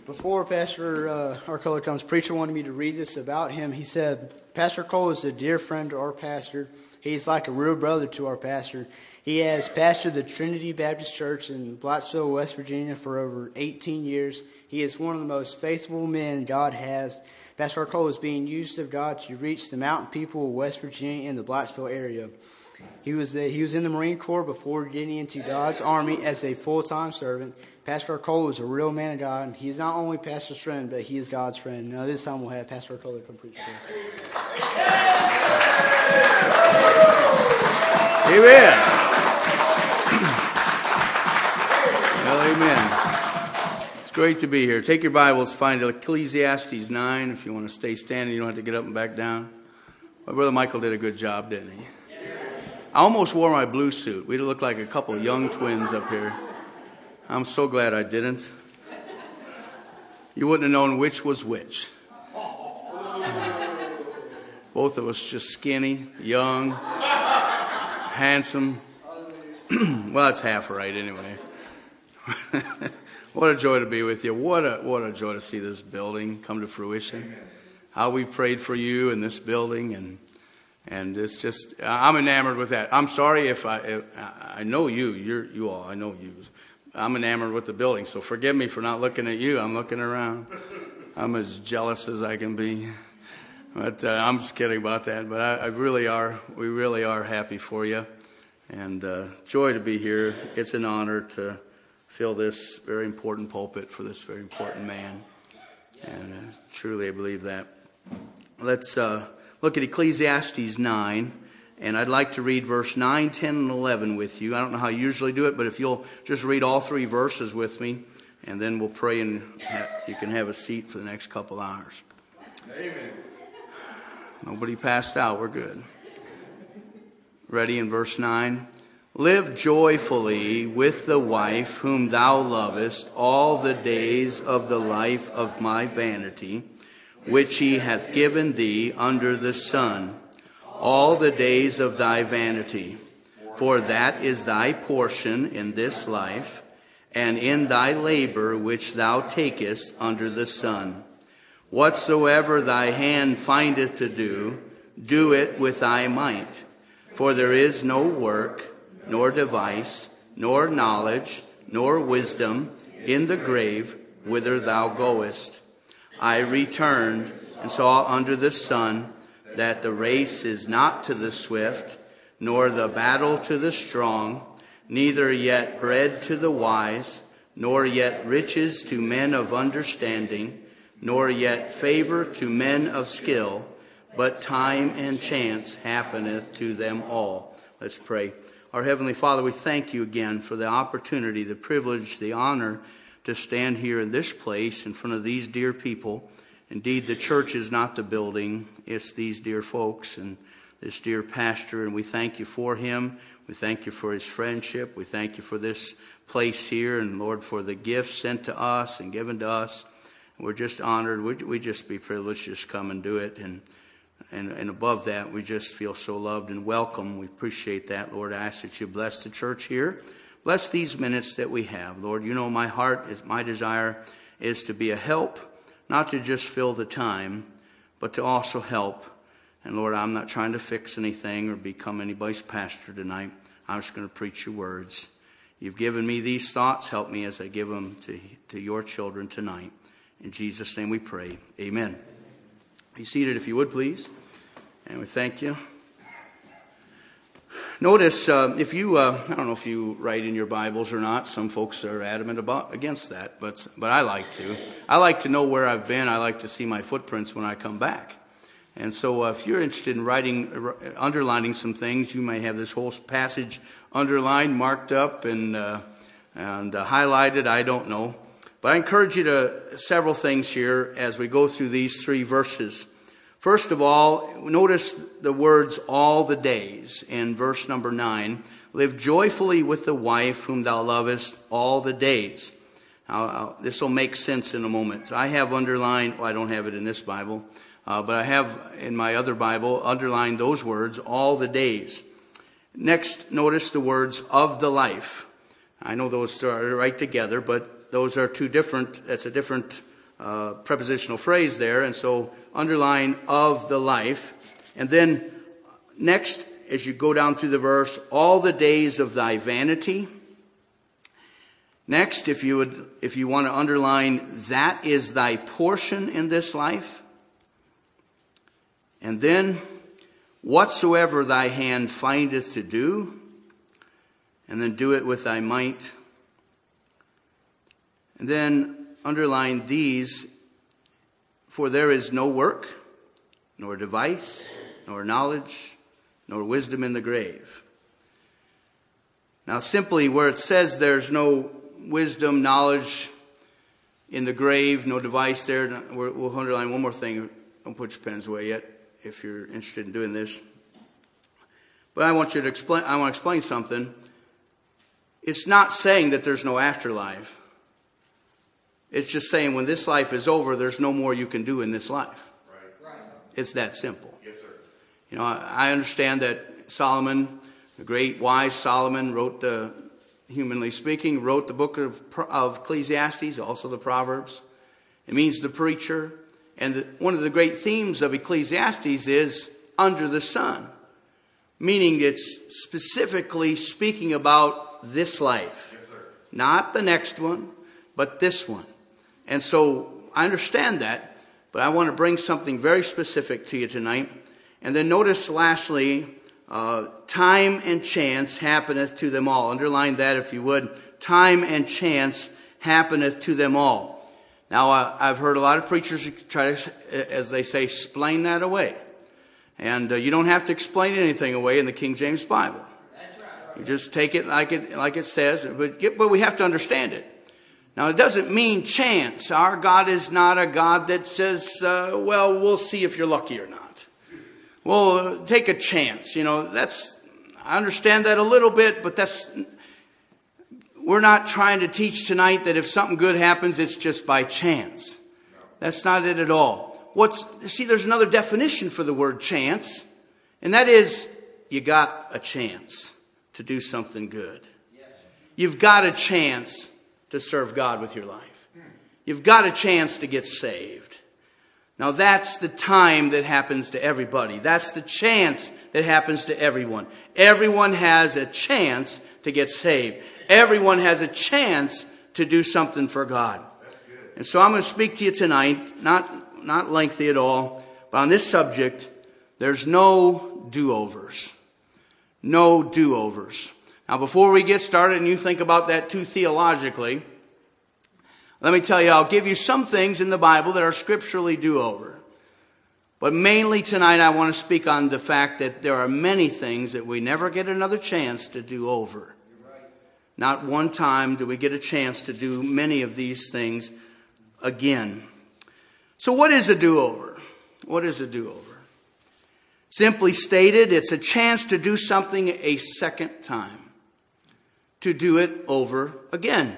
Before Pastor Arcola comes, preacher wanted me to read this about him. He said, Pastor Cole is a dear friend to our pastor. He's like a real brother to our pastor. He has pastored the Trinity Baptist Church in Blacksville, West Virginia for over 18 years. He is one of the most faithful men God has. Pastor Arcola is being used of God to reach the mountain people of West Virginia and the Blacksville area. He was in the Marine Corps before getting into God's Army as a full-time servant. Pastor Arcola is a real man of God. He is not only Pastor's friend, but he is God's friend. Now this time we'll have Pastor Arcola come preach to us. Amen. Well, amen. It's great to be here. Take your Bibles, find Ecclesiastes 9. If you want to stay standing, you don't have to get up and back down. My brother Michael did a good job, didn't he? I almost wore my blue suit. We'd look like a couple young twins up here. I'm so glad I didn't. You wouldn't have known which was which. Both of us just skinny, young, handsome. Well, that's half right anyway. What a joy to be with you. What a joy to see this building come to fruition. How we prayed for you in this building, and it's just, I'm enamored with that. I'm sorry if I know you all, I know you. I'm enamored with the building, so forgive me for not looking at you. I'm looking around. I'm as jealous as I can be. But I'm just kidding about that. But we really are happy for you. And joy to be here. It's an honor to fill this very important pulpit for this very important man. And truly I believe that. Let's look at Ecclesiastes 9. And I'd like to read verse 9, 10, and 11 with you. I don't know how you usually do it, but if you'll just read all three verses with me, and then we'll pray and you can have a seat for the next couple hours. Amen. Nobody passed out. We're good. Ready in verse 9? Live joyfully with the wife whom thou lovest all the days of the life of my vanity, which he hath given thee under the sun, all the days of thy vanity. For that is thy portion in this life, and in thy labor which thou takest under the sun. Whatsoever thy hand findeth to do, do it with thy might. For there is no work, nor device, nor knowledge, nor wisdom in the grave whither thou goest. I returned and saw under the sun that the race is not to the swift, nor the battle to the strong, neither yet bread to the wise, nor yet riches to men of understanding, nor yet favor to men of skill, but time and chance happeneth to them all. Let's pray. Our Heavenly Father, we thank you again for the opportunity, the privilege, the honor to stand here in this place in front of these dear people. Indeed, the church is not the building, it's these dear folks and this dear pastor, and we thank you for him. We thank you for his friendship. We thank you for this place here, and Lord, for the gifts sent to us and given to us. We're just honored. We just be privileged to just come and do it, and above that, we just feel so loved and welcome. We appreciate that, Lord. I ask that you bless the church here. Bless these minutes that we have, Lord. You know my heart, my desire is to be a help, not to just fill the time, but to also help. And Lord, I'm not trying to fix anything or become anybody's pastor tonight. I'm just going to preach your words. You've given me these thoughts. Help me as I give them to your children tonight. In Jesus' name we pray. Amen. Be seated if you would, please. And we thank you. Notice, if you, I don't know if you write in your Bibles or not. Some folks are adamant against that, but I like to. I like to know where I've been. I like to see my footprints when I come back. And so if you're interested in underlining some things, you may have this whole passage underlined, marked up, and highlighted. I don't know. But I encourage you to several things here as we go through these three verses. First of all, notice the words all the days in verse number 9. Live joyfully with the wife whom thou lovest all the days. Now, this will make sense in a moment. I have underlined, I don't have it in this Bible, but I have in my other Bible underlined those words, all the days. Next, notice the words of the life. I know those are right together, but those are two different, that's a different prepositional phrase there. And so underline of the life. And then next, as you go down through the verse, all the days of thy vanity. Next, if you want to underline, that is thy portion in this life. And then, whatsoever thy hand findeth to do, and then do it with thy might. And then underline these, for there is no work, nor device, nor knowledge, nor wisdom in the grave. Now simply where it says there's no wisdom, knowledge in the grave, no device there, we'll underline one more thing. Don't put your pens away yet if you're interested in doing this. But I want to explain something. It's not saying that there's no afterlife. It's just saying when this life is over, there's no more you can do in this life. Right. It's that simple. Yes, sir. You know, I understand that Solomon, the great wise Solomon, humanly speaking, wrote the book of Ecclesiastes, also the Proverbs. It means the preacher. And one of the great themes of Ecclesiastes is under the sun, meaning it's specifically speaking about this life. Yes, sir. Not the next one, but this one. And so I understand that, but I want to bring something very specific to you tonight. And then notice lastly, time and chance happeneth to them all. Underline that if you would. Time and chance happeneth to them all. Now, I've heard a lot of preachers try to, as they say, explain that away. And you don't have to explain anything away in the King James Bible. That's right. You just take it like it says, but we have to understand it. Now, it doesn't mean chance. Our God is not a God that says, well, we'll see if you're lucky or not. Well, take a chance. You know, I understand that a little bit, but we're not trying to teach tonight that if something good happens, it's just by chance. That's not it at all. There's another definition for the word chance, and that is you got a chance to do something good. You've got a chance to serve God with your life. You've got a chance to get saved. Now that's the time that happens to everybody. That's the chance that happens to everyone. Everyone has a chance to get saved. Everyone has a chance to do something for God. And so I'm going to speak to you tonight, not lengthy at all, but on this subject, there's no do-overs. No do-overs. Now, before we get started and you think about that too theologically, let me tell you, I'll give you some things in the Bible that are scripturally do-over. But mainly tonight, I want to speak on the fact that there are many things that we never get another chance to do over. Not one time do we get a chance to do many of these things again. So what is a do-over? What is a do-over? Simply stated, it's a chance to do something a second time. To do it over again.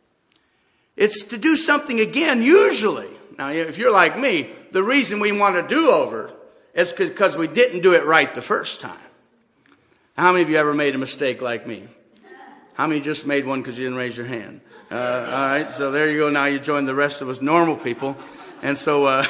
It's to do something again, usually. Now, if you're like me, the reason we want a do-over is because we didn't do it right the first time. How many of you ever made a mistake like me? How many just made one because you didn't raise your hand? All right, so there you go. Now you join the rest of us normal people. And so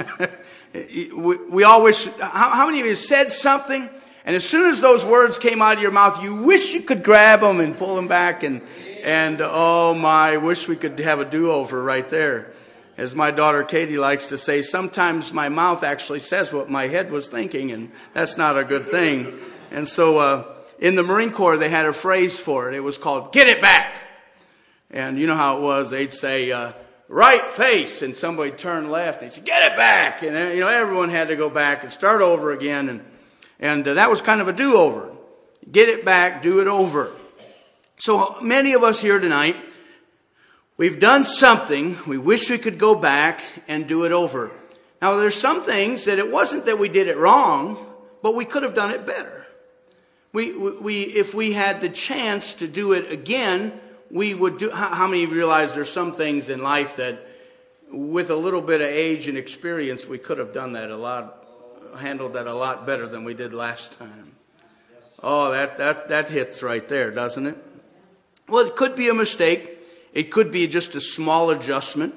we all wish, how many of you said something, and as soon as those words came out of your mouth, you wish you could grab them and pull them back and oh my, wish we could have a do-over right there. As my daughter Katie likes to say, sometimes my mouth actually says what my head was thinking, and that's not a good thing. And so in the Marine Corps, they had a phrase for it. It was called, get it back. And you know how it was. They'd say, right face, and somebody turned left. They'd say, get it back. And everyone had to go back and start over again. And that was kind of a do-over. Get it back, do it over. So many of us here tonight, we've done something. We wish we could go back and do it over. Now, there's some things that it wasn't that we did it wrong, but we could have done it better. If we had the chance to do it again, we would do. How many of you realize there's some things in life that, with a little bit of age and experience, we could have done that handled that a lot better than we did last time? Oh, that hits right there, doesn't it? Well, it could be a mistake. It could be just a small adjustment.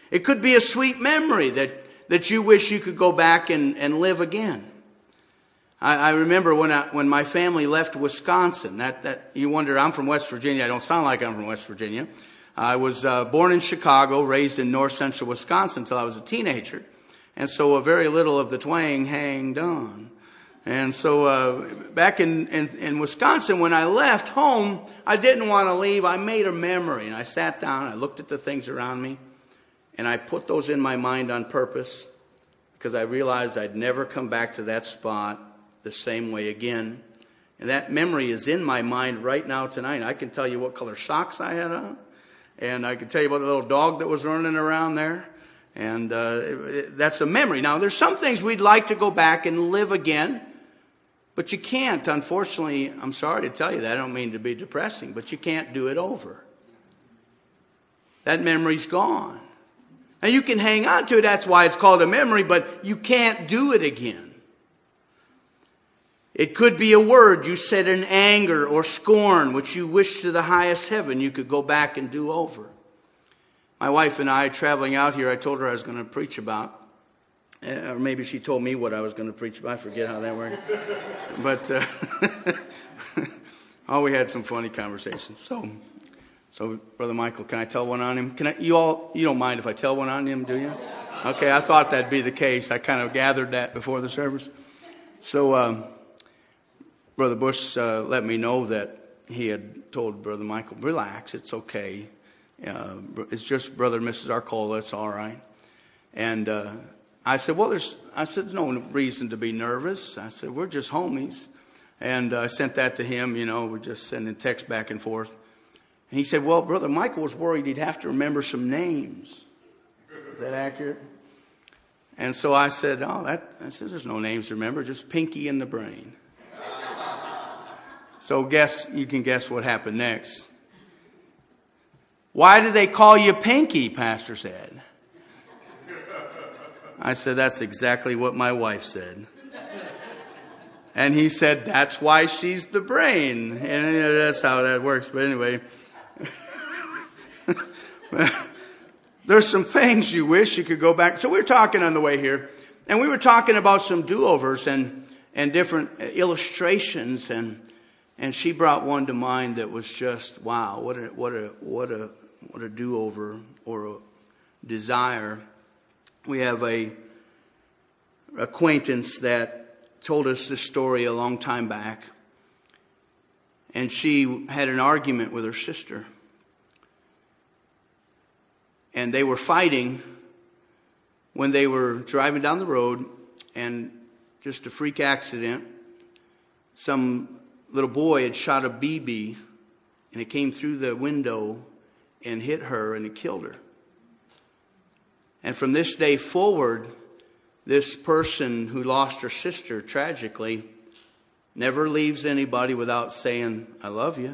It could be a sweet memory that you wish you could go back and live again. I remember when my family left Wisconsin. That you wonder, I'm from West Virginia. I don't sound like I'm from West Virginia. I was born in Chicago, raised in north central Wisconsin until I was a teenager. And so very little of the twang hanged on. And so back in Wisconsin, when I left home, I didn't want to leave. I made a memory, and I sat down, I looked at the things around me, and I put those in my mind on purpose because I realized I'd never come back to that spot the same way again. And that memory is in my mind right now tonight. I can tell you what color socks I had on, and I can tell you about the little dog that was running around there. And that's a memory. Now, there's some things we'd like to go back and live again, but you can't. Unfortunately, I'm sorry to tell you that. I don't mean to be depressing, but you can't do it over. That memory's gone. Now, you can hang on to it. That's why it's called a memory, but you can't do it again. It could be a word you said in anger or scorn, which you wish to the highest heaven you could go back and do over. My wife and I, traveling out here, I told her I was going to preach about, or maybe she told me what I was going to preach about. I forget how that worked. But we had some funny conversations. So Brother Michael, can I tell one on him? You don't mind if I tell one on him, do you? Okay, I thought that'd be the case. I kind of gathered that before the service. So Brother Bush let me know that he had told Brother Michael, relax, it's okay. It's just Brother and Mrs. Arcola, it's all right. And I said, there's no reason to be nervous. I said, we're just homies. And I sent that to him, we're just sending texts back and forth. And he said, well, Brother Michael was worried he'd have to remember some names. Is that accurate? And so I said, there's no names to remember, just Pinky in the brain. So you can guess what happened next. Why do they call you Pinky, Pastor said. I said, that's exactly what my wife said. And he said, that's why she's the brain. And that's how that works. But anyway, there's some things you wish you could go back. So we were talking on the way here, and we were talking about some do-overs and different illustrations, and she brought one to mind that was just, wow, what a do-over or a desire. We have a acquaintance that told us this story a long time back. And she had an argument with her sister. And they were fighting when they were driving down the road, and just a freak accident, some little boy had shot a BB, and it came through the window and hit her, and it killed her. And from this day forward, this person who lost her sister tragically never leaves anybody without saying, I love you.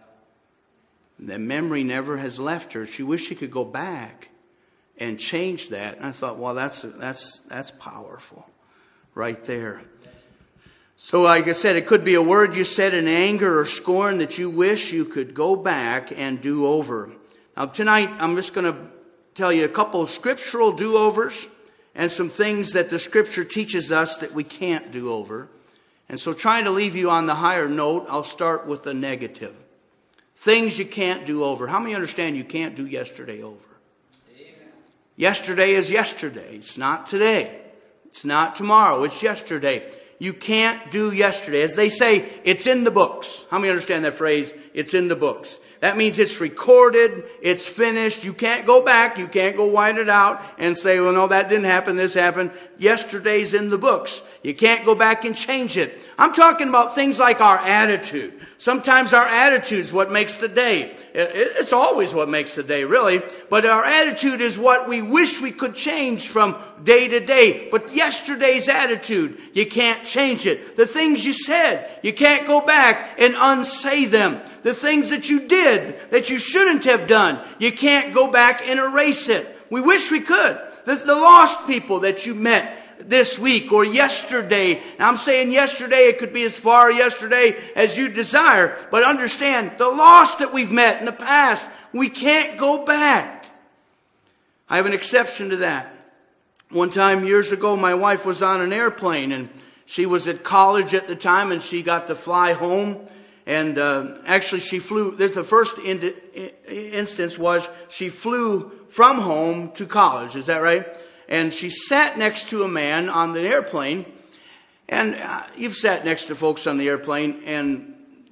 That memory never has left her. She wished she could go back and change that. And I thought, well, that's powerful right there. So like I said, it could be a word you said in anger or scorn that you wish you could go back and do over. Now tonight, I'm just going to tell you a couple of scriptural do-overs and some things that the scripture teaches us that we can't do over. And so trying to leave you on the higher note, I'll start with the negative. Things you can't do over. How many understand you can't do yesterday over? Amen. Yesterday is yesterday. It's not today. It's not tomorrow. It's yesterday. You can't do yesterday. As they say, it's in the books. How many understand that phrase? It's in the books. That means it's recorded. It's finished. You can't go back. You can't go white it out and say, well, no, that didn't happen. This happened. Yesterday's in the books. You can't go back and change it. I'm talking about things like our attitude. Sometimes our attitude is what makes the day. It's always what makes the day, really. But our attitude is what we wish we could change from day to day. But yesterday's attitude, you can't change it. The things you said, you can't go back and unsay them. The things that you did that you shouldn't have done, you can't go back and erase it. We wish we could. The lost people that you met this week or yesterday. And I'm saying yesterday, it could be as far yesterday as you desire. But understand, the lost that we've met in the past, we can't go back. I have an exception to that. One time years ago, my wife was on an airplane, and she was at college at the time, and she got to fly home. And actually, she flew. The first instance was she flew from home to college. Is that right? And she sat next to a man on the airplane. And you've sat next to folks on the airplane, and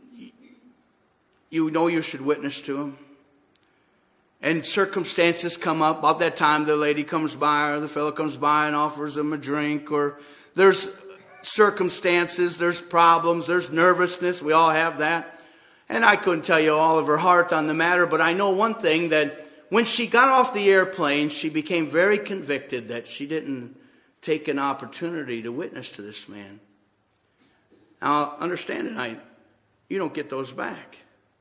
you know you should witness to them. And circumstances come up. About that time, the lady comes by, or the fellow comes by and offers them a drink, or there's circumstances, there's problems, there's nervousness. We all have that. And I couldn't tell you all of her heart on the matter, but I know one thing, that when she got off the airplane, she became very convicted that she didn't take an opportunity to witness to this man. Now, understand it, you don't get those back.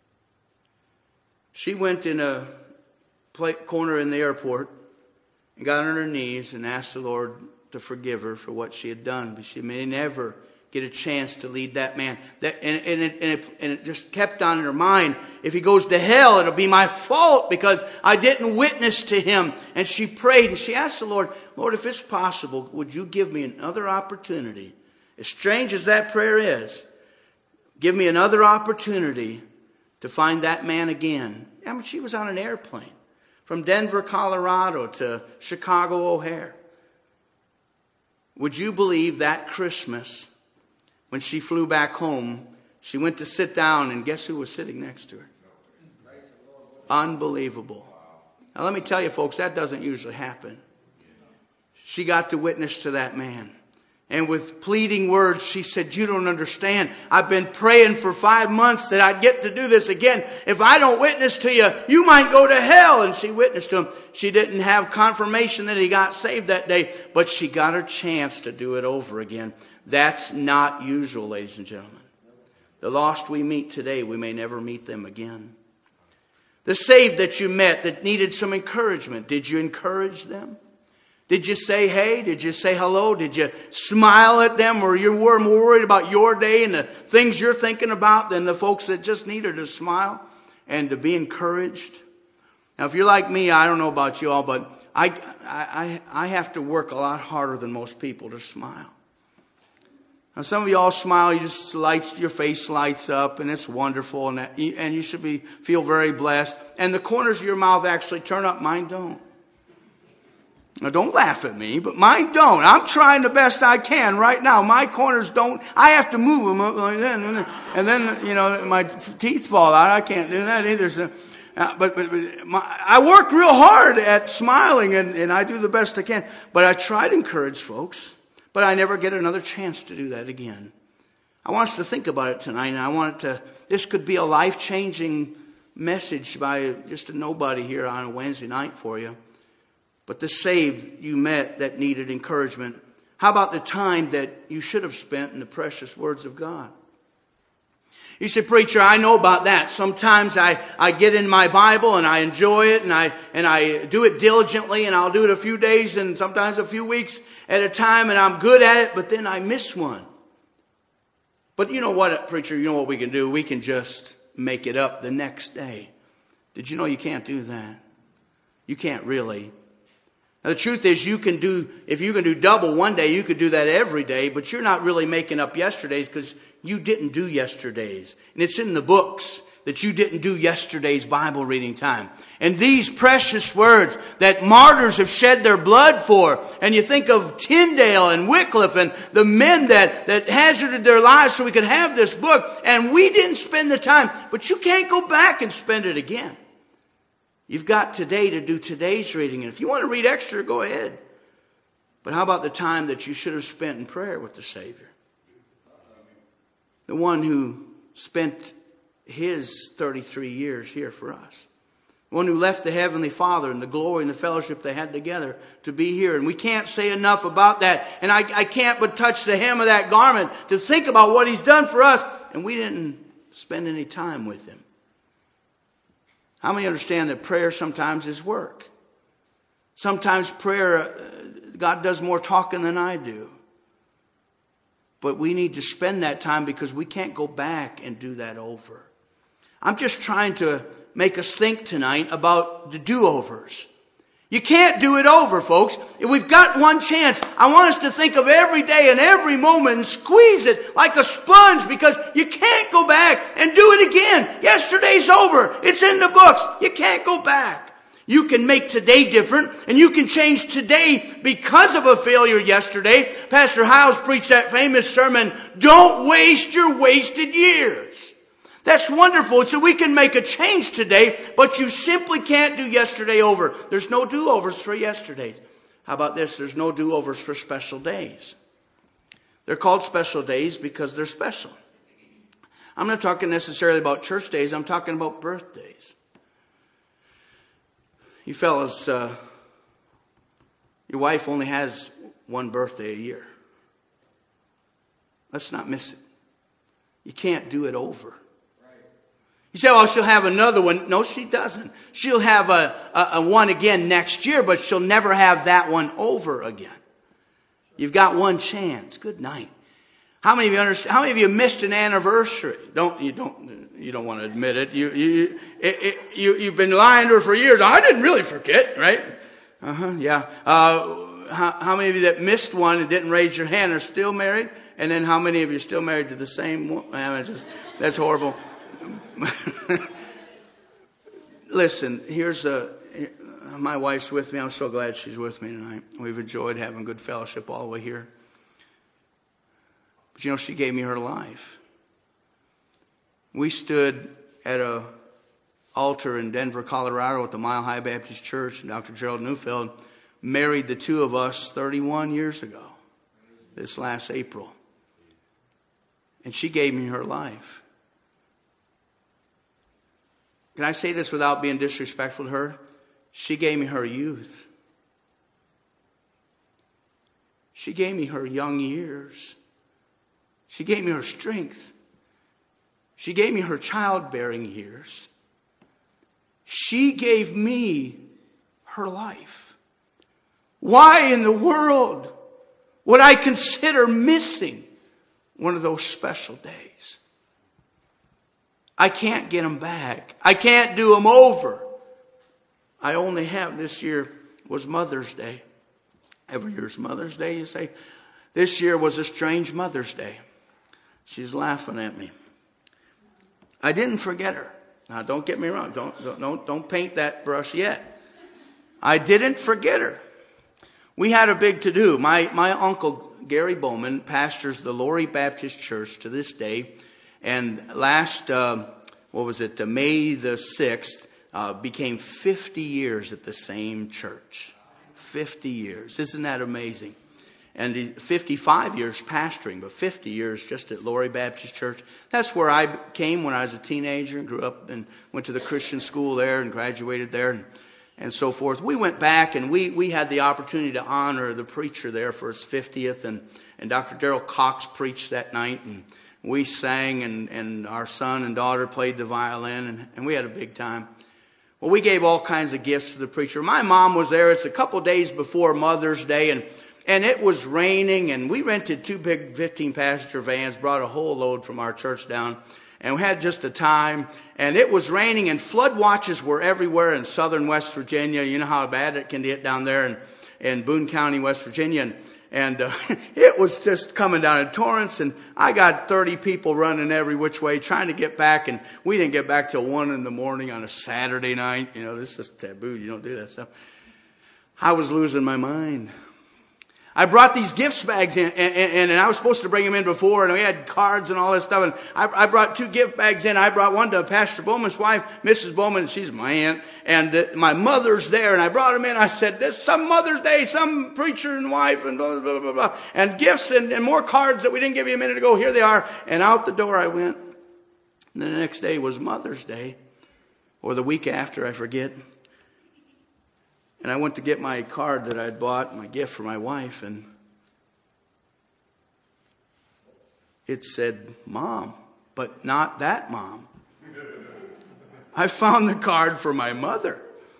She went in a corner in the airport and got on her knees and asked the Lord to forgive her for what she had done. But she may never get a chance to lead that man. And it just kept on in her mind, if he goes to hell, it'll be my fault because I didn't witness to him. And she prayed and she asked the Lord, Lord, if it's possible, would you give me another opportunity? As strange as that prayer is, give me another opportunity to find that man again. I mean, she was on an airplane from Denver, Colorado to Chicago O'Hare. Would you believe that Christmas, when she flew back home, she went to sit down, and guess who was sitting next to her? Unbelievable. Now let me tell you, folks, that doesn't usually happen. She got to witness to that man. And with pleading words, she said, you don't understand. I've been praying for 5 months that I'd get to do this again. If I don't witness to you, you might go to hell. And she witnessed to him. She didn't have confirmation that he got saved that day, but she got her chance to do it over again. That's not usual, ladies and gentlemen. The lost we meet today, we may never meet them again. The saved that you met that needed some encouragement, did you encourage them? Did you say hey? Did you say hello? Did you smile at them? Or you were more worried about your day and the things you're thinking about than the folks that just needed to smile and to be encouraged? Now, if you're like me, I don't know about you all, but I have to work a lot harder than most people to smile. Now, some of you all smile, your face lights up, and it's wonderful, and you should feel very blessed. And the corners of your mouth actually turn up. Mine don't. Now, don't laugh at me, but mine don't. I'm trying the best I can right now. My corners don't. I have to move them like that, and then my teeth fall out. I can't do that either. So, I work real hard at smiling, and I do the best I can. But I try to encourage folks, but I never get another chance to do that again. I want us to think about it tonight, and this could be a life-changing message by just a nobody here on a Wednesday night for you. But the saved you met that needed encouragement, how about the time that you should have spent in the precious words of God? You say, preacher, I know about that. Sometimes I get in my Bible and I enjoy it and I do it diligently, and I'll do it a few days and sometimes a few weeks at a time, and I'm good at it, but then I miss one. But you know what, preacher, you know what we can do? We can just make it up the next day. Did you know you can't do that? You can't really. Now, the truth is, if you can do double one day, you could do that every day, but you're not really making up yesterday's because you didn't do yesterday's. And it's in the books that you didn't do yesterday's Bible reading time. And these precious words that martyrs have shed their blood for, and you think of Tyndale and Wycliffe and the men that hazarded their lives so we could have this book, and we didn't spend the time, but you can't go back and spend it again. You've got today to do today's reading. And if you want to read extra, go ahead. But how about the time that you should have spent in prayer with the Savior? The one who spent his 33 years here for us. The one who left the Heavenly Father and the glory and the fellowship they had together to be here. And we can't say enough about that. And I can't but touch the hem of that garment to think about what he's done for us. And we didn't spend any time with him. How many understand that prayer sometimes is work? Sometimes prayer, God does more talking than I do. But we need to spend that time because we can't go back and do that over. I'm just trying to make us think tonight about the do-overs. You can't do it over, folks. If we've got one chance, I want us to think of every day and every moment and squeeze it like a sponge, because you can't go back and do it again. Yesterday's over. It's in the books. You can't go back. You can make today different, and you can change today because of a failure yesterday. Pastor Hiles preached that famous sermon, "Don't waste your wasted years." That's wonderful. So we can make a change today, but you simply can't do yesterday over. There's no do-overs for yesterdays. How about this? There's no do-overs for special days. They're called special days because they're special. I'm not talking necessarily about church days. I'm talking about birthdays. You fellas, your wife only has one birthday a year. Let's not miss it. You can't do it over. You say, "Oh, she'll have another one." No, she doesn't. She'll have a one again next year, but she'll never have that one over again. You've got one chance. Good night. How many of you understand? How many of you missed an anniversary? You don't want to admit it. You've been lying to her for years. "I didn't really forget," right? Yeah. How many of you that missed one and didn't raise your hand are still married? And then how many of you are still married to the same one? That's horrible. Listen, my wife's with me. I'm so glad she's with me tonight. We've enjoyed having good fellowship all the way here. But she gave me her life. We stood at an altar in Denver, Colorado at the Mile High Baptist Church, and Dr. Gerald Neufeld married the two of us 31 years ago, this last April. And she gave me her life. Can I say this without being disrespectful to her? She gave me her youth. She gave me her young years. She gave me her strength. She gave me her childbearing years. She gave me her life. Why in the world would I consider missing one of those special days? I can't get them back. I can't do them over. I only have, this year was Mother's Day. Every year's Mother's Day, you say. This year was a strange Mother's Day. She's laughing at me. I didn't forget her. Now, don't get me wrong. Don't paint that brush yet. I didn't forget her. We had a big to-do. My uncle, Gary Bowman, pastors the Lori Baptist Church to this day. And last, May the 6th, became 50 years at the same church. 50 years. Isn't that amazing? And 55 years pastoring, but 50 years just at Lori Baptist Church. That's where I came when I was a teenager and grew up and went to the Christian school there and graduated there and so forth. We went back and we had the opportunity to honor the preacher there for his 50th. And Dr. Darrell Cox preached that night. And we sang and our son and daughter played the violin. And we had a big time. Well, we gave all kinds of gifts to the preacher. My mom was there. It's a couple days before Mother's Day. And it was raining, and we rented two big 15-passenger vans, brought a whole load from our church down, and we had just a time. And it was raining, and flood watches were everywhere in southern West Virginia. You know how bad it can get down there in Boone County, West Virginia. And it was just coming down in torrents, and I got 30 people running every which way trying to get back, and we didn't get back till 1 a.m. on a Saturday night. This is taboo. You don't do that stuff. I was losing my mind. I brought these gift bags in, and I was supposed to bring them in before, and we had cards and all this stuff. And I brought 2 gift bags in. I brought one to Pastor Bowman's wife, Mrs. Bowman, she's my aunt, and my mother's there. And I brought them in. I said, "This some Mother's Day, some preacher and wife, and blah, blah, blah, blah, and gifts and more cards that we didn't give you a minute ago. Here they are." And out the door I went. And the next day was Mother's Day, or the week after, I forget. And I went to get my card that I'd bought, my gift for my wife, and it said Mom, but not that Mom. I found the card for my mother.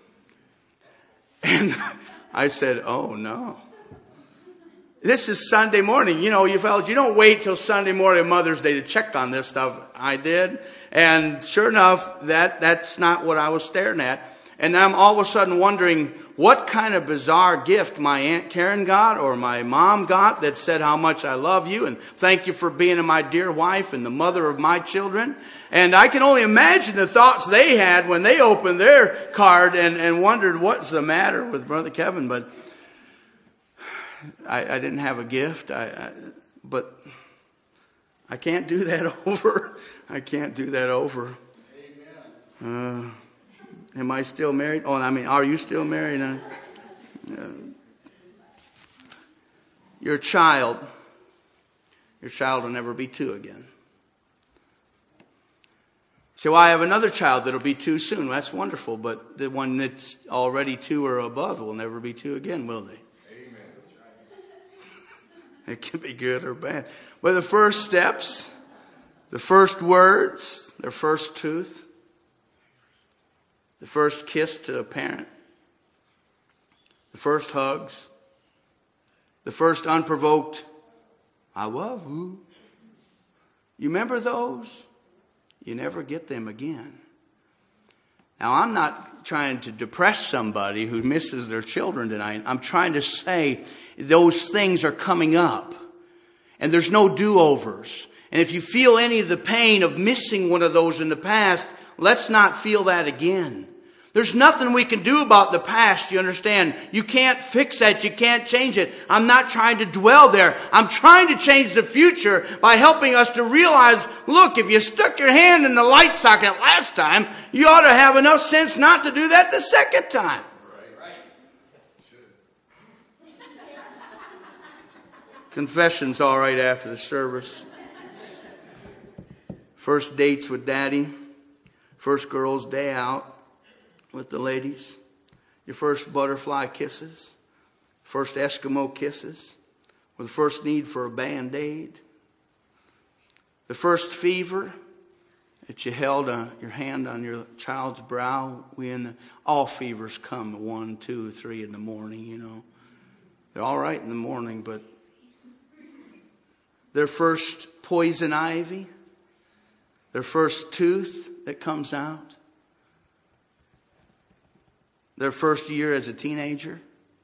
And I said, "Oh no. This is Sunday morning. You fellas, you don't wait till Sunday morning, Mother's Day, to check on this stuff." I did. And sure enough, that's not what I was staring at. And I'm all of a sudden wondering what kind of bizarre gift my Aunt Karen got or my mom got that said how much I love you and thank you for being my dear wife and the mother of my children. And I can only imagine the thoughts they had when they opened their card and wondered what's the matter with Brother Kevin. But I didn't have a gift, but I can't do that over. I can't do that over. Am I still married? Oh, I mean, are you still married? Your child will never be 2 again. So I have another child that'll be 2 soon. That's wonderful, but the one that's already 2 or above will never be 2 again, will they? Amen. It can be good or bad. But the first steps, the first words, their first tooth, the first kiss to a parent, the first hugs, the first unprovoked, I love you. You remember those? You never get them again. Now, I'm not trying to depress somebody who misses their children tonight. I'm trying to say those things are coming up. And there's no do-overs. And if you feel any of the pain of missing one of those in the past, let's not feel that again. There's nothing we can do about the past, you understand? You can't fix that. You can't change it. I'm not trying to dwell there. I'm trying to change the future by helping us to realize, look, if you stuck your hand in the light socket last time, you ought to have enough sense not to do that the second time. Confession's all right after the service. First dates with Daddy. First girls' day out with the ladies. Your first butterfly kisses. First Eskimo kisses. Or the first need for a Band-Aid. The first fever that you held your hand on your child's brow. All fevers come at 1, 2, 3 in the morning, you know. They're all right in the morning, but their first poison ivy, their first tooth that comes out, their first year as a teenager,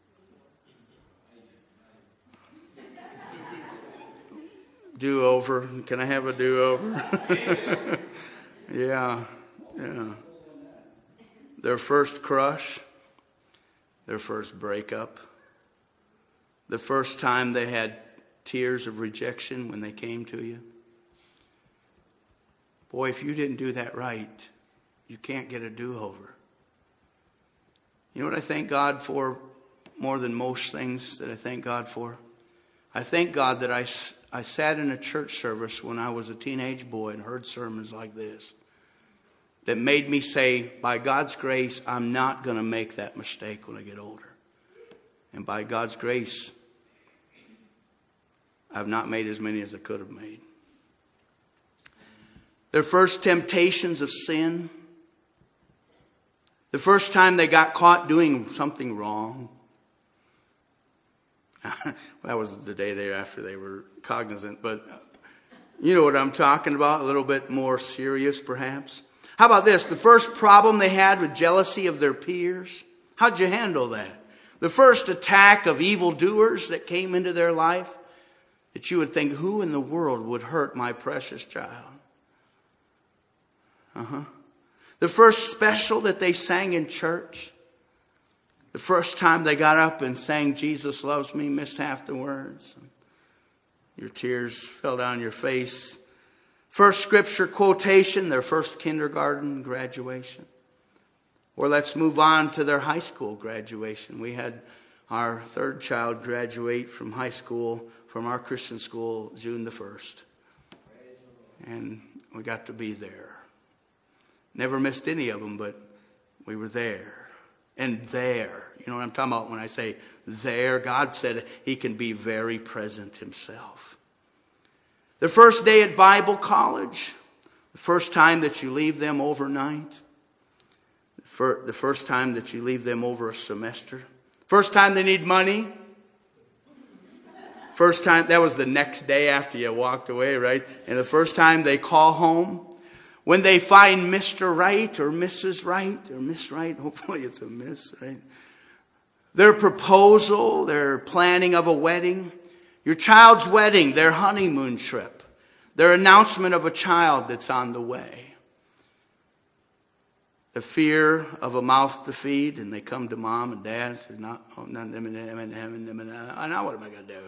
do-over. Can I have a do-over? Yeah. Their first crush, their first breakup, the first time they had tears of rejection when they came to you. Boy, if you didn't do that right, you can't get a do-over. You know what I thank God for more than most things that I thank God for? I thank God that I sat in a church service when I was a teenage boy and heard sermons like this that made me say, by God's grace, I'm not going to make that mistake when I get older. And by God's grace, I've not made as many as I could have made. Their first temptations of sin. The first time they got caught doing something wrong. That was the day after they were cognizant. But you know what I'm talking about. A little bit more serious perhaps. How about this? The first problem they had with jealousy of their peers. How'd you handle that? The first attack of evildoers that came into their life. That you would think, who in the world would hurt my precious child? The first special that they sang in church. The first time they got up and sang Jesus Loves Me, missed half the words. Your tears fell down your face. First scripture quotation, their first kindergarten graduation. Or let's move on to their high school graduation. We had our third child graduate from high school, from our Christian school, June the 1st. And we got to be there. Never missed any of them, but we were there. And there. You know what I'm talking about when I say there? God said he can be very present himself. The first day at Bible college. The first time that you leave them overnight. The first time that you leave them over a semester. First time they need money. First time, that was the next day after you walked away, right? And the first time they call home. When they find Mr. Right or Mrs. Right or Miss Right, hopefully it's a Miss, right? Their proposal, their planning of a wedding, your child's wedding, their honeymoon trip, their announcement of a child that's on the way. The fear of a mouth to feed, and they come to mom and dad and say, now what am I going to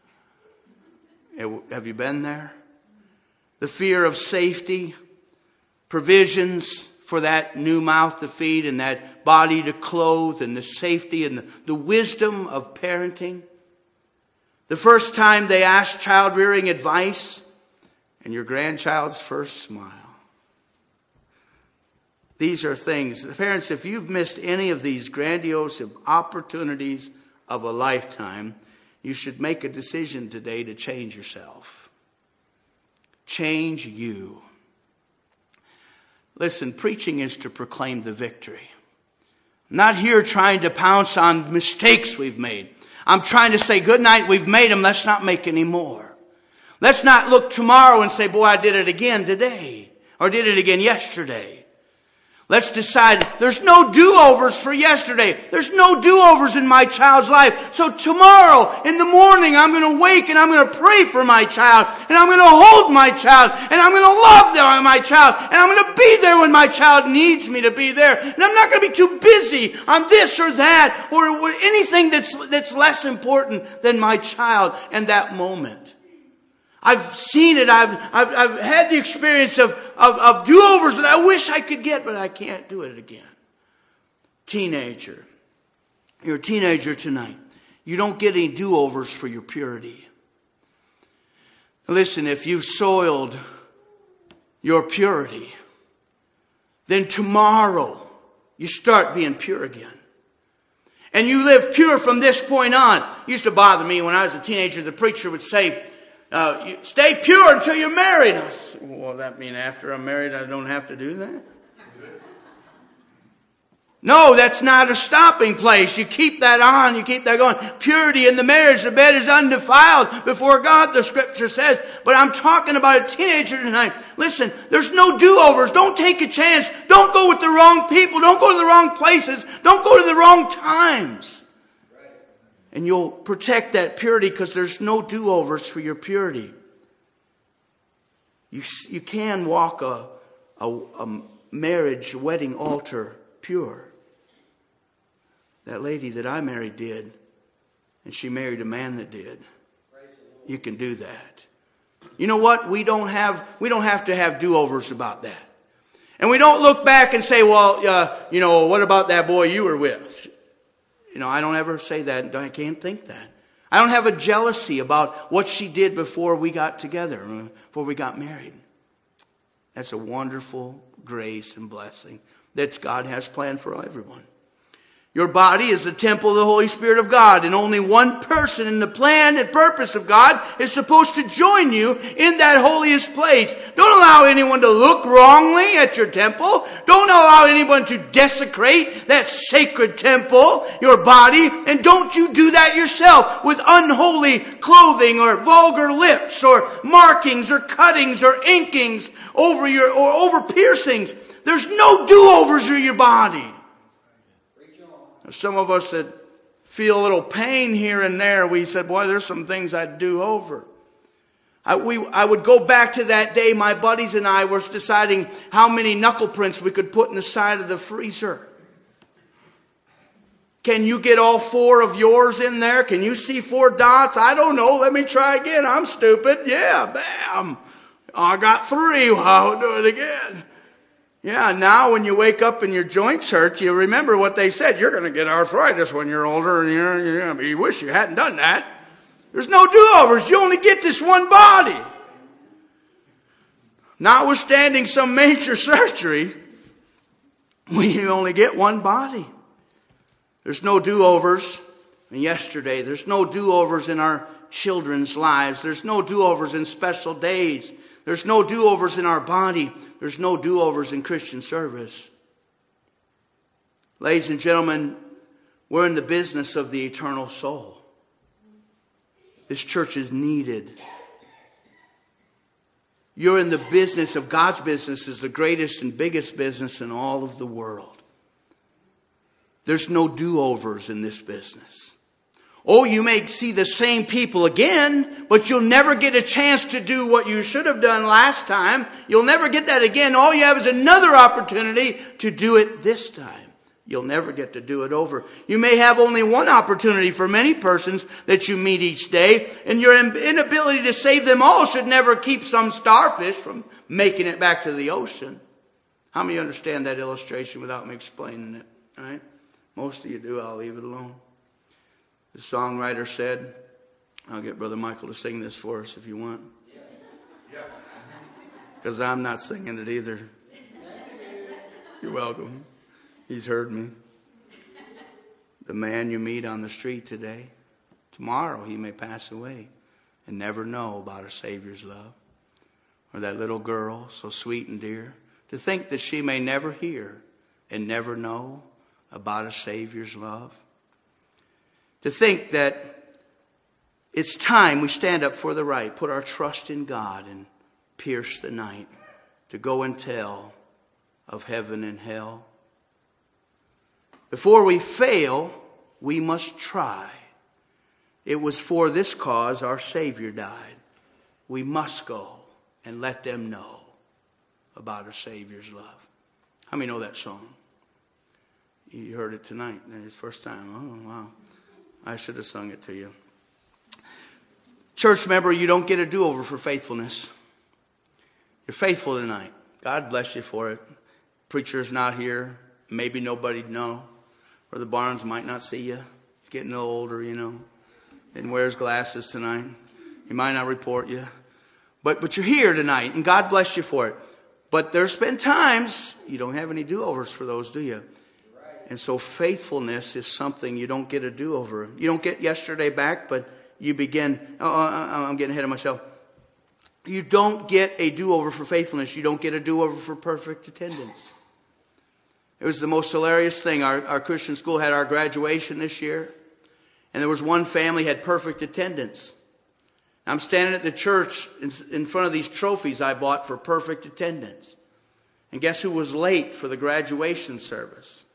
do? Have you been there? The fear of safety, provisions for that new mouth to feed and that body to clothe, and the safety and the wisdom of parenting. The first time they ask child rearing advice, and your grandchild's first smile. These are things, parents, if you've missed any of these grandiose opportunities of a lifetime, you should make a decision today to change yourself. Change you. Listen, preaching is to proclaim the victory. I'm not here trying to pounce on mistakes we've made. I'm trying to say, good night, we've made them, let's not make any more. Let's not look tomorrow and say, boy, I did it again today, or did it again yesterday. Let's decide there's no do-overs for yesterday. There's no do-overs in my child's life. So tomorrow in the morning I'm going to wake and I'm going to pray for my child. And I'm going to hold my child. And I'm going to love my child. And I'm going to be there when my child needs me to be there. And I'm not going to be too busy on this or that or anything that's less important than my child and that moment. I've seen it. I've had the experience of do-overs that I wish I could get, but I can't do it again. Teenager. You're a teenager tonight. You don't get any do-overs for your purity. Listen, if you've soiled your purity, then tomorrow you start being pure again. And you live pure from this point on. It used to bother me when I was a teenager. The preacher would say, you stay pure until you're married. I said, well, that mean after I'm married I don't have to do that? No, that's not a stopping place. You keep that on. You keep that going. Purity in the marriage. The bed is undefiled before God, the scripture says. But I'm talking about a teenager tonight. Listen, there's no do-overs. Don't take a chance. Don't go with the wrong people. Don't go to the wrong places. Don't go to the wrong times. And you'll protect that purity because there's no do-overs for your purity. You can walk a marriage wedding altar pure. That lady that I married did. And she married a man that did. You can do that. You know what? We don't have to have do-overs about that. And we don't look back and say, well, what about that boy you were with? I don't ever say that. I can't think that. I don't have a jealousy about what she did before we got together, before we got married. That's a wonderful grace and blessing that God has planned for everyone. Your body is the temple of the Holy Spirit of God, and only one person in the plan and purpose of God is supposed to join you in that holiest place. Don't allow anyone to look wrongly at your temple. Don't allow anyone to desecrate that sacred temple, your body, and don't you do that yourself with unholy clothing or vulgar lips or markings or cuttings or inkings over piercings. There's no do-overs in your body. Some of us that feel a little pain here and there, we said, boy, there's some things I'd do over. I would go back to that day my buddies and I were deciding how many knuckle prints we could put in the side of the freezer. Can you get all 4 of yours in there? Can you see 4 dots? I don't know. Let me try again. I'm stupid. Yeah, bam. I got 3. Well, I'll do it again. Yeah, now when you wake up and your joints hurt, you remember what they said. You're going to get arthritis when you're older, and you wish you hadn't done that. There's no do-overs. You only get this one body. Notwithstanding some major surgery, we only get one body. There's no do-overs in yesterday. There's no do-overs in our children's lives. There's no do-overs in special days. There's no do-overs in our body. There's no do-overs in Christian service. Ladies and gentlemen, we're in the business of the eternal soul. This church is needed. You're in the business of God's business is the greatest and biggest business in all of the world. There's no do-overs in this business. Oh, you may see the same people again, but you'll never get a chance to do what you should have done last time. You'll never get that again. All you have is another opportunity to do it this time. You'll never get to do it over. You may have only one opportunity for many persons that you meet each day, and your inability to save them all should never keep some starfish from making it back to the ocean. How many understand that illustration without me explaining it? All right? Most of you do. I'll leave it alone. The songwriter said, I'll get Brother Michael to sing this for us if you want. Because I'm not singing it either. You're welcome. He's heard me. The man you meet on the street today, tomorrow he may pass away and never know about a Savior's love. Or that little girl, so sweet and dear, to think that she may never hear and never know about a Savior's love. To think that it's time we stand up for the right, put our trust in God and pierce the night to go and tell of heaven and hell. Before we fail, we must try. It was for this cause our Savior died. We must go and let them know about a Savior's love. How many know that song? You heard it tonight. It's the first time. Oh, wow. I should have sung it to you. Church member, you don't get a do-over for faithfulness. You're faithful tonight. God bless you for it. Preacher's not here. Maybe nobody'd know. Brother Barnes might not see you. He's getting a little older, you know. And wears glasses tonight. He might not report you. But you're here tonight, and God bless you for it. But there's been times you don't have any do-overs for those, do you? And so faithfulness is something you don't get a do-over. You don't get yesterday back, but you begin. I'm getting ahead of myself. You don't get a do-over for faithfulness. You don't get a do-over for perfect attendance. It was the most hilarious thing. Our Christian school had our graduation this year. And there was one family had perfect attendance. I'm standing at the church in front of these trophies I bought for perfect attendance. And guess who was late for the graduation service?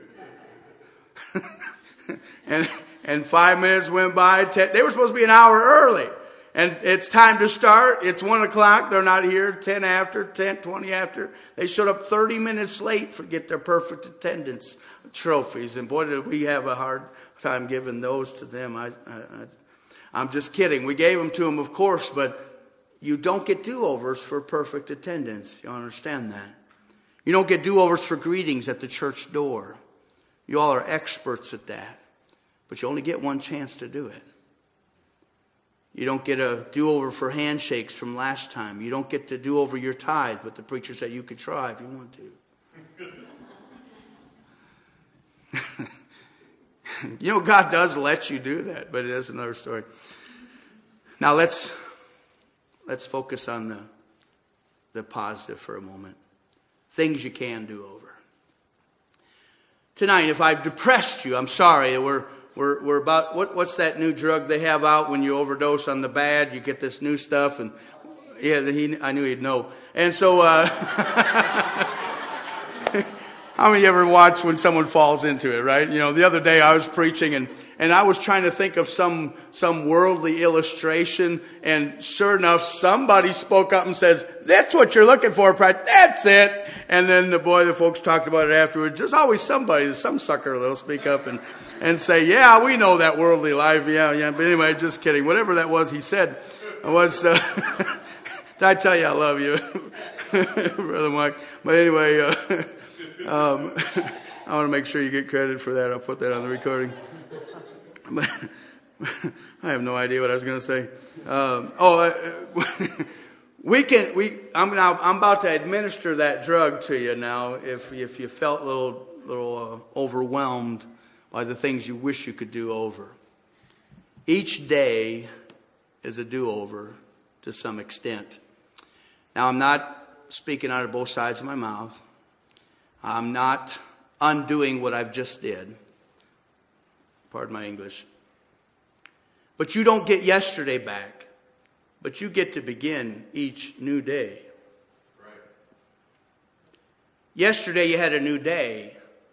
and 5 minutes went by. They were supposed to be an hour early. And it's time to start. It's 1 o'clock. They're not here. 10 after, 10, 20 after. They showed up 30 minutes late to get their perfect attendance trophies. And boy, did we have a hard time giving those to them. I'm just kidding. We gave them to them, of course, but you don't get do-overs for perfect attendance. You understand that? You don't get do-overs for greetings at the church door. You all are experts at that. But you only get one chance to do it. You don't get a do-over for handshakes from last time. You don't get to do over your tithe, but the preacher said you could try if you want to. You know, God does let you do that, but it is another story. Now let's focus on the positive for a moment. Things you can do over. Tonight, if I've depressed you, I'm sorry. We're about, what's that new drug they have out when you overdose on the bad? You get this new stuff, and yeah, I knew he'd know. And so, how many of you ever watch when someone falls into it, right? You know, the other day I was preaching and I was trying to think of some worldly illustration, and sure enough, somebody spoke up and says, "That's what you're looking for, Pratt. That's it." And then the folks talked about it afterwards. There's always somebody, some sucker that'll speak up and say, "Yeah, we know that worldly life. Yeah." But anyway, just kidding. Whatever that was, he said, was, did I tell you I love you, Brother Mike? But anyway, I want to make sure you get credit for that. I'll put that on the recording. But I have no idea what I was going to say. I'm about to administer that drug to you now. If you felt a little overwhelmed by the things you wish you could do over, each day is a do-over to some extent. Now, I'm not speaking out of both sides of my mouth. I'm not undoing what I've just did. Pardon my English. But you don't get yesterday back. but you get to begin each new day. Right. Yesterday you had a new day.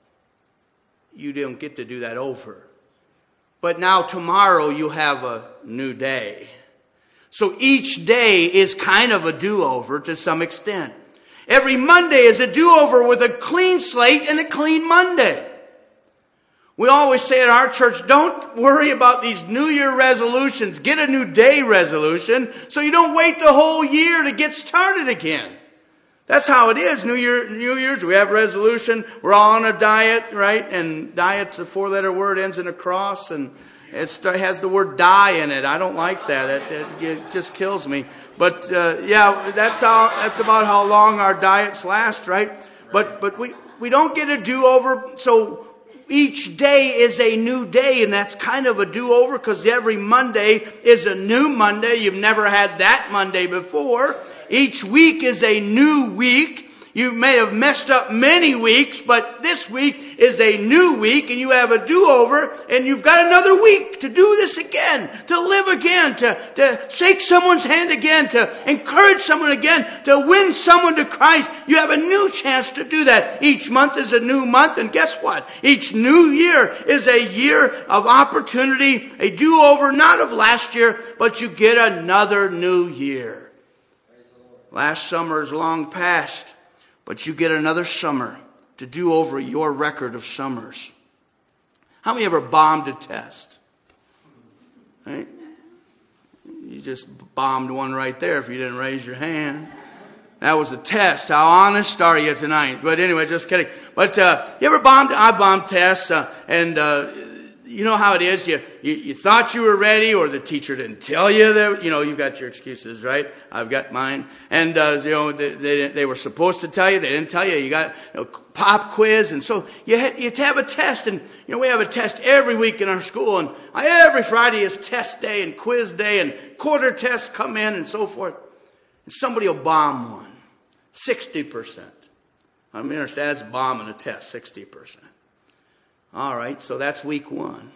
You don't get to do that over. But now tomorrow you have a new day. So each day is kind of a do-over to some extent. Every Monday is a do-over with a clean slate and a clean Monday. We always say at our church, don't worry about these New Year resolutions. Get a new day resolution so you don't wait the whole year to get started again. That's how it is. New Year's, we have resolution. We're all on a diet, right? And diet's a 4-letter word, ends in a cross, and it has the word die in it. I don't like that. It just kills me. But that's about how long our diets last, right? But we don't get a do-over. So each day is a new day, and that's kind of a do-over because every Monday is a new Monday. You've never had that Monday before. Each week is a new week. You may have messed up many weeks, but this week is a new week, and you have a do-over, and you've got another week to do this again, to live again, to shake someone's hand again, to encourage someone again, to win someone to Christ. You have a new chance to do that. Each month is a new month, and guess what? Each new year is a year of opportunity, a do-over, not of last year, but you get another new year. Last summer is long past, but you get another summer to do over your record of summers. How many ever bombed a test? Right? You just bombed one right there if you didn't raise your hand. That was a test. How honest are you tonight? But anyway, just kidding. But you ever bombed? I bombed tests, and you know how it is. You thought you were ready, or the teacher didn't tell you that. You know, you've got your excuses, right? I've got mine. And they were supposed to tell you. They didn't tell you. You got pop quiz, and so you have a test. And we have a test every week in our school, and every Friday is test day and quiz day, and quarter tests come in, and so forth. And somebody will bomb one, 60%. I mean, understand that's bombing a test, 60%. All right, so that's week one.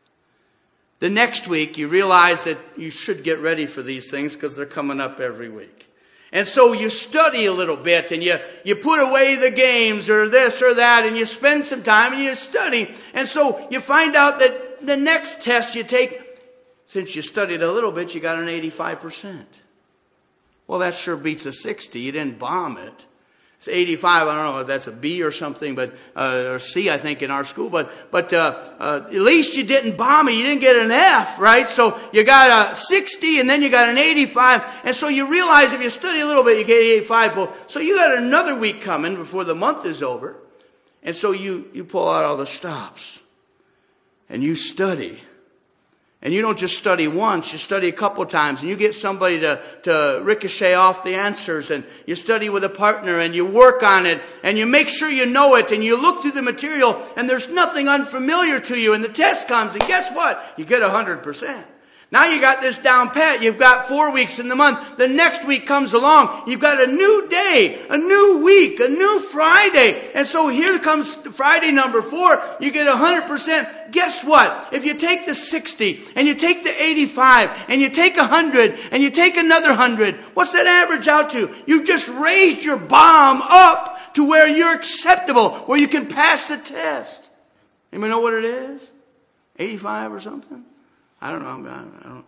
The next week, you realize that you should get ready for these things because they're coming up every week. And so you study a little bit, and you put away the games or this or that, and you spend some time and you study. And so you find out that the next test you take, since you studied a little bit, you got an 85%. Well, that sure beats a 60. You didn't bomb it. It's 85. I don't know if that's a B or something, but or C, I think, in our school. But at least you didn't bomb it. You didn't get an F, right? So you got a 60, and then you got an 85. And so you realize if you study a little bit, you get 85. Well, so you got another week coming before the month is over. And so you pull out all the stops. And you study. And you don't just study once, you study a couple times, and you get somebody to ricochet off the answers, and you study with a partner, and you work on it, and you make sure you know it, and you look through the material, and there's nothing unfamiliar to you, and the test comes, and guess what? You get 100%. Now you got this down pat. You've got 4 weeks in the month. The next week comes along. You've got a new day, a new week, a new Friday. And so here comes Friday number 4. You get 100%. Guess what? If you take the 60 and you take the 85 and you take 100 and you take another 100, what's that average out to? You've just raised your bomb up to where you're acceptable, where you can pass the test. Anybody know what it is? 85 or something? I don't know.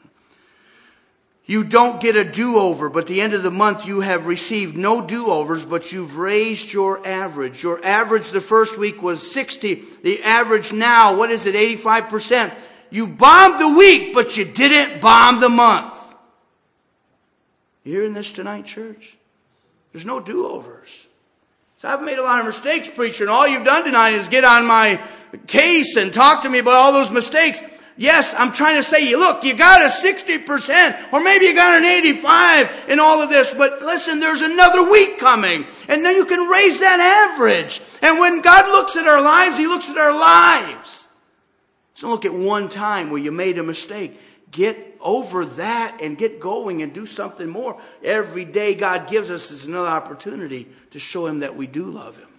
You don't get a do-over, but at the end of the month you have received no do-overs, but you've raised your average. Your average the first week was 60. The average now, what is it, 85%? You bombed the week, but you didn't bomb the month. You hearing this tonight, church? There's no do-overs. So I've made a lot of mistakes, preacher, and all you've done tonight is get on my case and talk to me about all those mistakes. Yes, I'm trying to say, look, you got a 60%, or maybe you got an 85 in all of this, but listen, there's another week coming, and then you can raise that average. And when God looks at our lives, He looks at our lives. So look at one time where you made a mistake. Get over that and get going and do something more. Every day God gives us is another opportunity to show Him that we do love Him.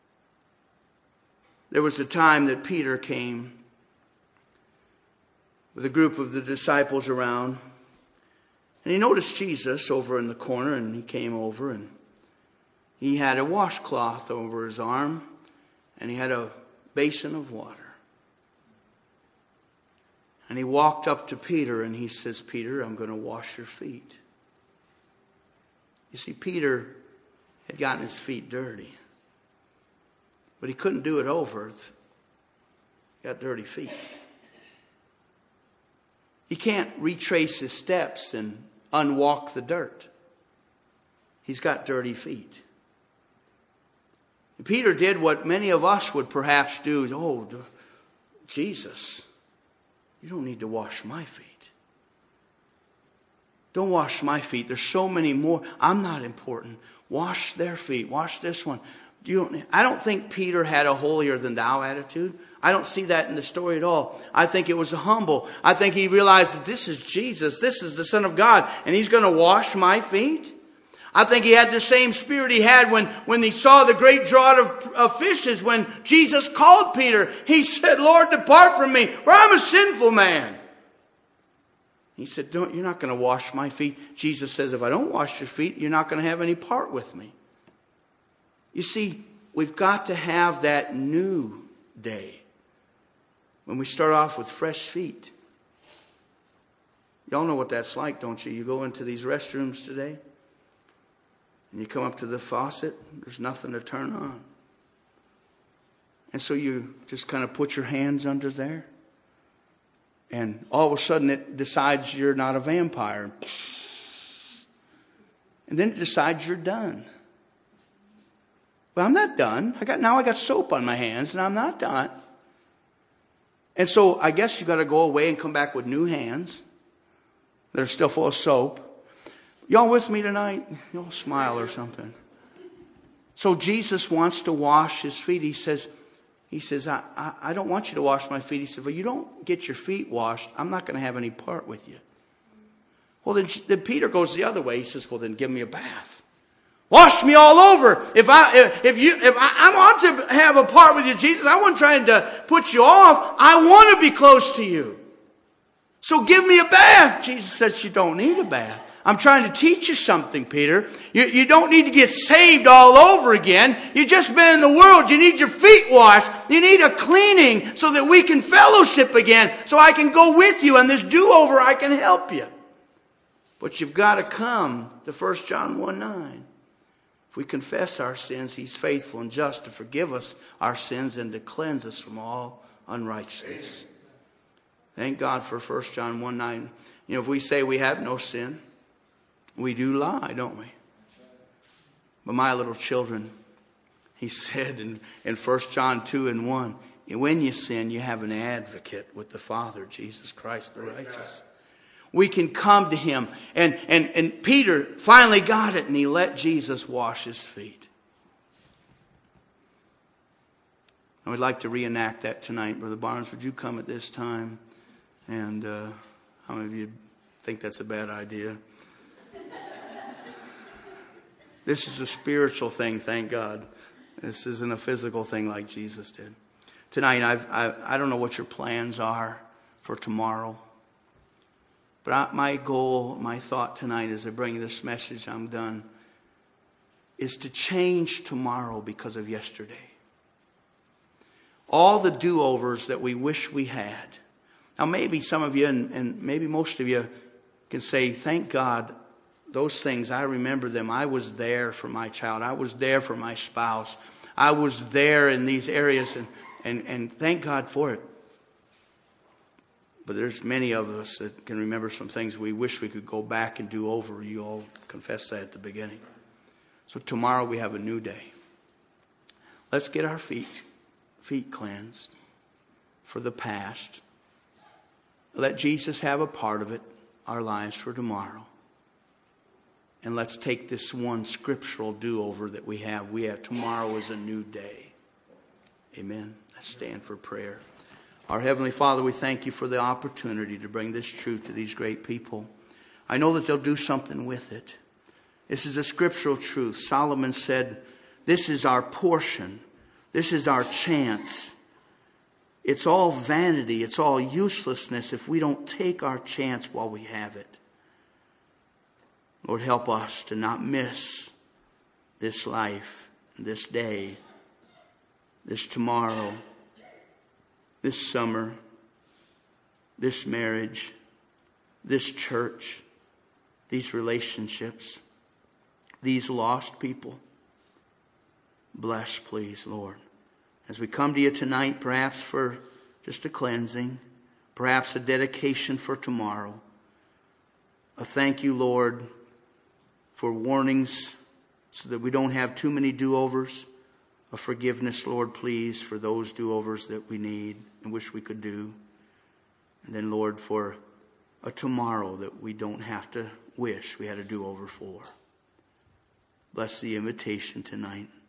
There was a time that Peter came with a group of the disciples around. And he noticed Jesus over in the corner, and he came over, and he had a washcloth over his arm, and he had a basin of water. And he walked up to Peter, and he says, Peter, I'm going to wash your feet. You see, Peter had gotten his feet dirty. But he couldn't do it over. He got dirty feet. He can't retrace his steps and unwalk the dirt. He's got dirty feet. And Peter did what many of us would perhaps do. Oh, Jesus, you don't need to wash my feet. Don't wash my feet. There's so many more. I'm not important. Wash their feet. Wash this one. I don't think Peter had a holier than thou attitude. I don't see that in the story at all. I think it was a humble. I think he realized that this is Jesus. This is the Son of God. And he's going to wash my feet. I think he had the same spirit he had when he saw the great draught of fishes. When Jesus called Peter, he said, Lord, depart from me, for I'm a sinful man. He said, you're not going to wash my feet. Jesus says, if I don't wash your feet, you're not going to have any part with me. You see, we've got to have that new day when we start off with fresh feet. Y'all know what that's like, don't you? You go into these restrooms today, and you come up to the faucet, there's nothing to turn on. And so you just kind of put your hands under there, and all of a sudden it decides you're not a vampire. And then it decides you're done. But I'm not done. I got soap on my hands, and I'm not done. And so I guess you got to go away and come back with new hands that are still full of soap. Y'all with me tonight? Y'all smile or something. So Jesus wants to wash his feet. He says, I don't want you to wash my feet. He said, well, you don't get your feet washed, I'm not going to have any part with you. Well, then Peter goes the other way. He says, well, then give me a bath. Wash me all over. If I want to have a part with you, Jesus, I wasn't trying to put you off. I want to be close to you. So give me a bath. Jesus says, you don't need a bath. I'm trying to teach you something, Peter. You don't need to get saved all over again. You've just been in the world. You need your feet washed. You need a cleaning so that we can fellowship again. So I can go with you on this do-over. I can help you. But you've got to come to 1 John 1:9. If we confess our sins, he's faithful and just to forgive us our sins and to cleanse us from all unrighteousness. Thank God for 1 John 1:9. You know, if we say we have no sin, we do lie, don't we? But my little children, he said in 1 John 2:1, when you sin, you have an advocate with the Father, Jesus Christ the righteous. We can come to him. And Peter finally got it, and he let Jesus wash his feet. I would like to reenact that tonight. Brother Barnes, would you come at this time? And how many of you think that's a bad idea? This is a spiritual thing, thank God. This isn't a physical thing like Jesus did. Tonight, I don't know what your plans are for tomorrow. But my goal, my thought tonight as I bring this message, I'm done, is to change tomorrow because of yesterday. All the do-overs that we wish we had. Now maybe some of you, and maybe most of you, can say, thank God, those things, I remember them. I was there for my child. I was there for my spouse. I was there in these areas, and thank God for it. But there's many of us that can remember some things we wish we could go back and do over. You all confessed that at the beginning. So tomorrow we have a new day. Let's get our feet cleansed for the past. Let Jesus have a part of it, our lives for tomorrow. And let's take this one scriptural do-over that we have. Tomorrow is a new day. Amen. Let's stand for prayer. Our Heavenly Father, we thank you for the opportunity to bring this truth to these great people. I know that they'll do something with it. This is a scriptural truth. Solomon said, this is our portion. This is our chance it's all vanity, it's all uselessness if we don't take our chance while we have it. Lord, help us to not miss this life, this day, this tomorrow, this summer, this marriage, this church, these relationships, these lost people. Bless, please, Lord. As we come to you tonight, perhaps for just a cleansing, perhaps a dedication for tomorrow, a thank you, Lord, for warnings so that we don't have too many do-overs, a forgiveness, Lord, please, for those do-overs that we need and wish we could do. And then, Lord, for a tomorrow that we don't have to wish we had a do-over for. Bless the invitation tonight.